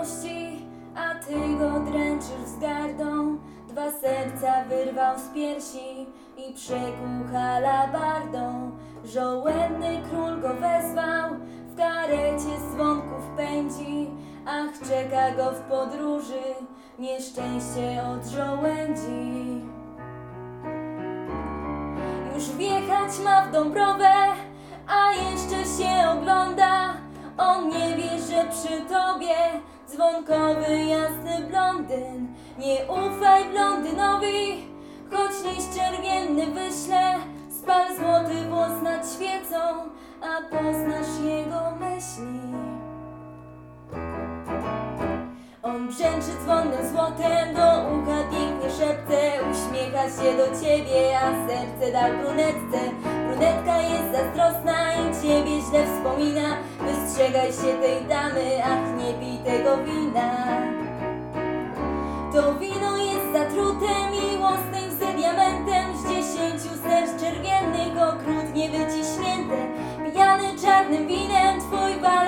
miłości, a ty go dręczysz wzgardą. Dwa serca wyrwał z piersi i przekuł halabardą. Żołędny król go wezwał, w karecie dzwonków pędzi. Ach, czeka go w podróży nieszczęście od żołędzi. Już wjechać ma w Dąbrowę, a jeszcze się ogląda. On nie wie, że przy tobie dzwonkowy, jasny blondyn. Nie ufaj blondynowi, choć liść czerwienny wyśle. Spal złoty włos nad świecą, a poznasz jego myśli. On brzęczy dzwonnym złotem, do ucha pięknie szepce. Uśmiecha się do ciebie, a serce dał brunetce. Brunetka jest zazdrosna i ciebie źle wspomina. Wystrzegaj się tej damy, ach, nie pij tego wina. To wino jest zatrute miłosnym z diamentem. Z 10 serc czerwiennych okrutnie wyciśnięte. Pijany czarnym winem twój bal